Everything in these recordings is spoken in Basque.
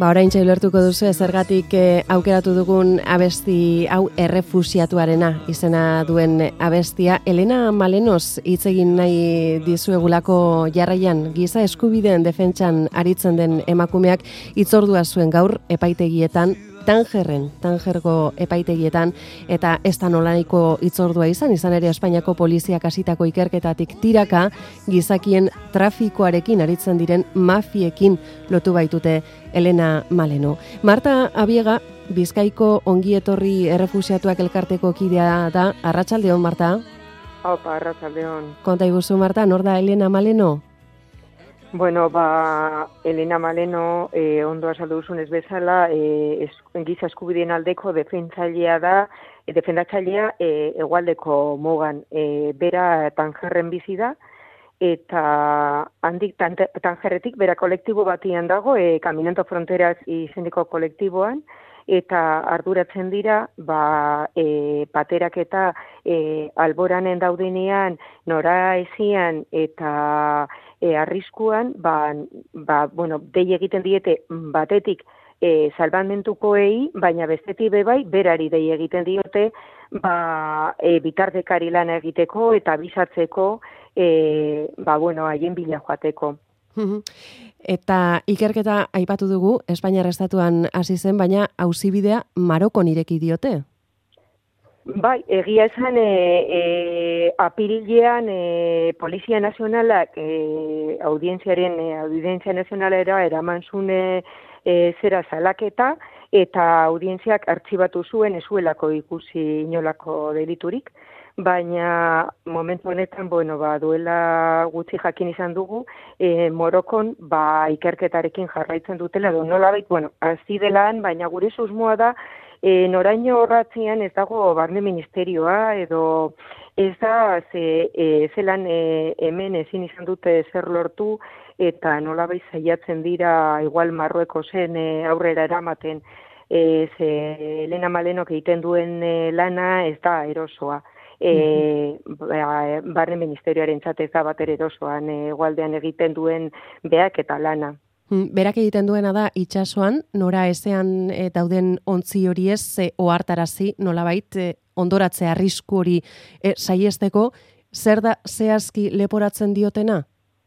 Oraintxe ulertuko duzu zergatik aukeratu dugun abesti hau errefuxiatuarena izena duen abestia. Elena Malenoz hitz egin nahi dizuegulako jarraian giza eskubideen defentsan aritzen den emakumeak hitzordua zuen gaur epaitegietan, Tangergo epaitegietan, eta ez da nolaiko hitzordua izan ere Espainiako poliziak hasitako ikerketatik tiraka gizakien trafikoarekin aritzen diren mafiekin lotu baitute Elena Maleno. Marta Abiega, Bizkaiko ongietorri errefuxiatuak elkarteko kidea da. Arratsaldeon, Marta. Opa, arratsaldeon. Konta iguzu, Marta, nor da Elena Maleno? Bueno, Elena Maleno, ondo azaldu duzunez bezala, giza eskubideen aldeko defendatzailea da, defendatzailea hegoaldeko mugan. Bera Tangerren bizi da, eta handik Tangerretik bera kolektibo batian dago, Caminando Fronteras izeneko kolektiboan, eta arduratzen dira, paterak eta alboranen daudenean, nora ezian eta arriskuan, dei egiten diete batetik salbamentukoei, baina bestetik bebai, berari dei egiten diote, bitartekari lana egiteko eta bizatzeko, haien bila joateko. Eta ikerketa aipatu dugu, Espainiar estatuan hasi zen, baina auzibidea Marokon ireki diote? Bai, egia esan apirilean Polizia Nazionalak Audientzia Nazionalera eraman zuen zera salaketa, eta audientziak artxibatu zuen ezuelako ikusi inolako deliturik, baina momentu honetan, duela gutxi jakin izan dugu, Morokon ikerketarekin jarraitzen dutela, nolabait, hasi delan, baina gure susmoa da, noraino horratzean ez dago barne ministerioa, edo ez da zelan hemen ezin izan dute zer lortu, eta nolabait saiatzen dira igual Marruekosen aurrera eramaten, Elena Malenok egiten duen lana ez da erosoa. Barne ministerioaren ez da bater erosoan egualdean egiten duen beak eta lana. Berak egiten duena da itsasoan, nora ezean dauden ontzi hori ez ohartarazi, nolabait ondoratze arrisku hori saiesteko, zer da zehazki leporatzen diotena?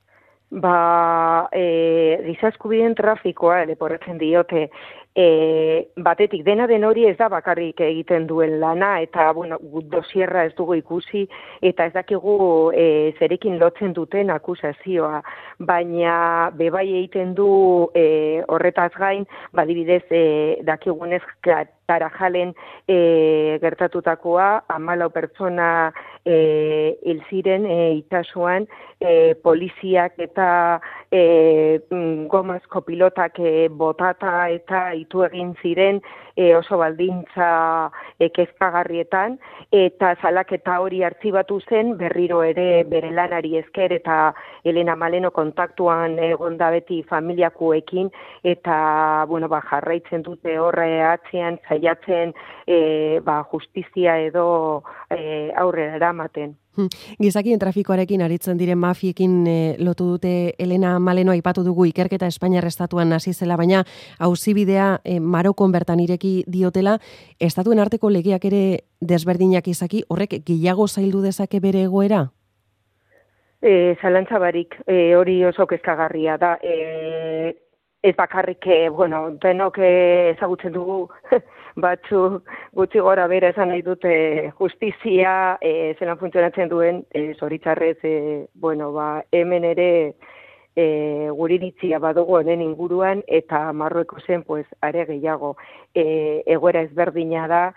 Giza eskubideen trafikoa leporatzen diote. Batetik dena den hori ez da bakarrik egiten duen lana, eta dosierra ez dugu ikusi, eta ez dakigu zerekin lotzen duten akusazioa, baina bebai egiten du horretaz gain, badibidez dakigunez Tarajalen gertatutakoa, 14 pertsona hil ziren itsasoan, poliziak eta gomazko pilotak botata eta itu egin ziren oso baldintza kezkagarrietan, eta salaketa hori artxibatu zen berriro ere bere lanari esker, eta Elena Maleno kontaktuan egonda beti familiakoekin, eta jarraitzen dute horre atzean saiatzen justizia edo aurrera eramaten. Gizakien trafikoarekin aritzen diren mafiekin lotu dute Elena Maleno, aipatu dugu ikerketa Espainiar estatuan hasi zela, baina auzibidea Marokon bertan ireki diotela, estatuen arteko legeak ere desberdinak izaki, horrek gehiago zaildu dezake bere egoera? Zalantza barik, hori oso kezkagarria da. Ez bakarrik, denok ezagutzen dugu batzuk gutxi gora bera esan nahi dute justizia, zelan funtzionatzen duen, zoritzarrez, hemen ere guriritzia badugu honen inguruan, eta Marruekosen are gehiago. Egoera ezberdina da,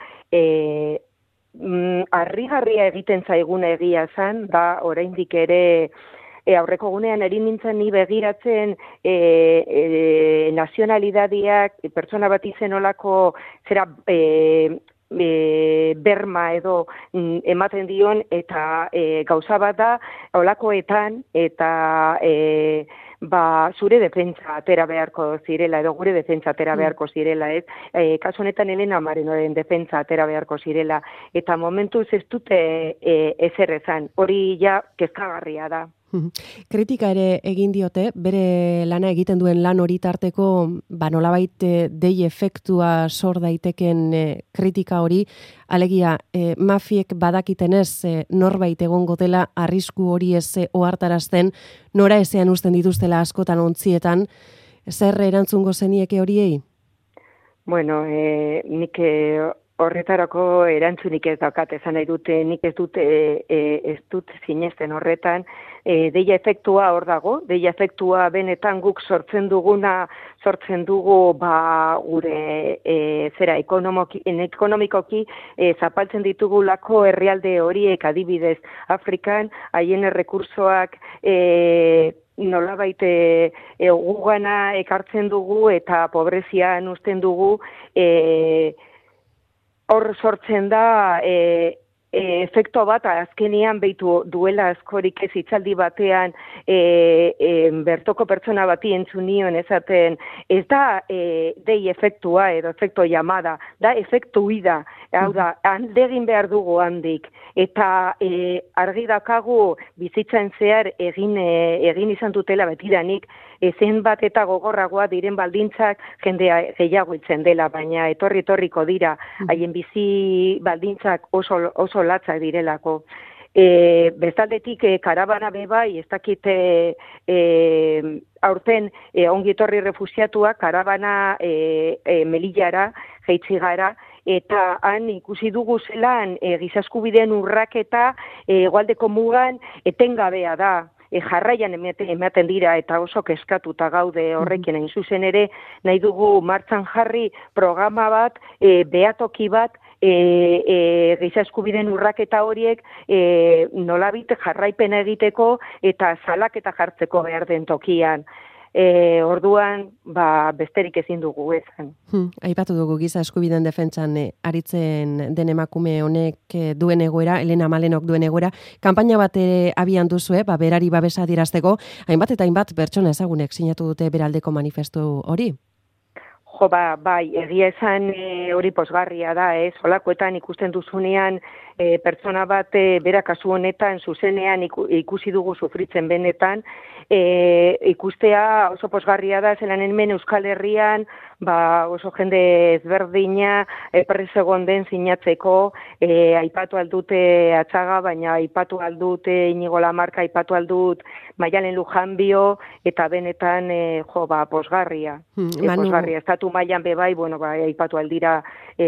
harrigarria egiten zaiguna egia zen, da oraindik ere aurreko gunean erin nintzen ni begiratzen nazionalidadiak, pertsona bat izenolako zera berma edo ematen dion, eta gauza bat da olakoetan, eta zure defentsa atera beharko zirela, edo gure defentsa atera beharko zirela, ez? Kasu honetan Elena Malenoren defentsa atera beharko zirela, eta momentuz ez dute ezer ezan, hori ja kezkagarria da. Kritika ere egin diote, bere lana egiten duen lan hori tarteko, nolabait dei efektua sor daiteken kritika hori, alegia mafiek badakitenez norbait egongo dela arrisku hori ez ohartarazten, nora ezean uzten dituztela askotan ontzietan, zer erantzungo zenieke horiei? Bueno, nik horretarako erantzunik ez daukat, esan nahi dute, nik ez dut sinesten horretan, deia efektua hor dago, deia efektua benetan guk sortzen dugu gure ekonomikoki zapaltzen ditugulako herrialde horiek adibidez Afrikan, haien errekursoak nolabait gugana ekartzen dugu eta pobrezian uzten dugu, hor sortzen da efekto bat azkenean behitu duela askorik ez hitzaldi batean bertoko pertsona bati entzunion esaten ez da dei efektua edo efekto llamada, da efektu ida, hau da, handegin behar dugu handik eta argi dakagu bizitzan zehar egin izan dutela betidanik ezen bat eta gogorragoa diren baldintzak jendea gehiago hiltzen dela, baina etorriko dira, haien bizi baldintzak oso latzak direlako. Bestaldetik karabana bebai, ez dakite aurten ongi etorri refusiatuak karabana Melillara jaitsi gara, eta han ikusi dugu zelan gizaskubideen urraketa hegoaldeko mugan etengabea da. Jarraian ematen dira eta oso keskatuta gaude horrekin hain zuzen ere, nahi dugu martxan jarri programa bat, behatoki bat, giza eskubideen urraketa horiek nolabait jarraipena egiteko eta salaketa jartzeko behar den tokian. Orduan, besterik ezin dugu ezan. Aipatu dugu giza eskubideen defentsan aritzen den emakume honek duen egoera, Elena Malenok duen egoera, kanpaina bat abian duzue, berari babesa adierazteko, hainbat eta hainbat pertsona ezagunek sinatu dute beraldeko manifestu hori? Bai, egia esan hori posgarria da, holakoetan ikusten duzunean pertsona bat bera kasu honetan zuzenean ikusi dugu sufritzen benetan, ikustea oso posgarria da, zelan hemen Euskal Herrian, oso jende ezberdina prest egon den sinatzeko, aipatu aldute Atxaga, baina aipatu aldute Inigo Lamarca, aipatu aldut Maialen Lujanbio, eta benetan posgarria. Posgarria, estatu mailan bebai, aipatu aldira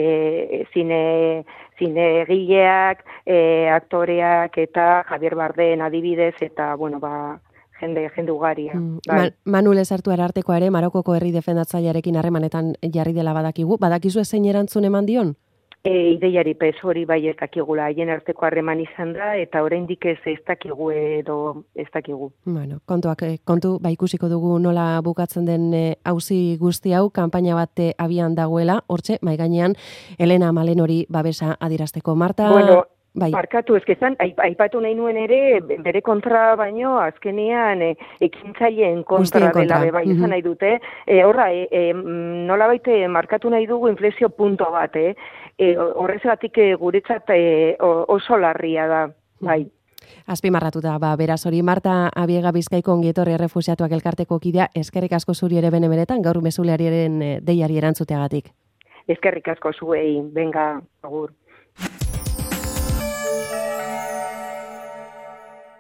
zinegileak, aktoreak eta Javier Bardem adibidez, eta jende ugaria. Manu Lezartu Arartekoa ere Marokoko herri defendatzailearekin harremanetan jarri dela badakigu. Badakizu zein erantzun eman dion? Ideiari pez hori bai ez dakigula, haien arteko harreman izan da, eta oraindik ez dakigu edo ez dakigu. Kontu ikusiko dugu nola bukatzen den auzi guzti hau, kanpaina bat abian dagoela, hortxe, mai gainean, Elena Malen hori babesa adierazteko. Marta... Barkatu, ezkezan, aipatu nahi nuen ere, bere kontra baino, azkenean ekintzaileen kontra dela bai izan nahi dute. Nola baite markatu nahi dugu inflexio punto bat, horrezatik guretzat oso larria da, bai. Azpimarratuta, beraz hori, Marta Abiega Bizkaiko ongietorri errefusiatuak elkarteko kidea, eskerrik asko zuri ere benetan, gaur mezuleariaren deiari erantzuteagatik. Eskerrik asko zuei, benga, agur.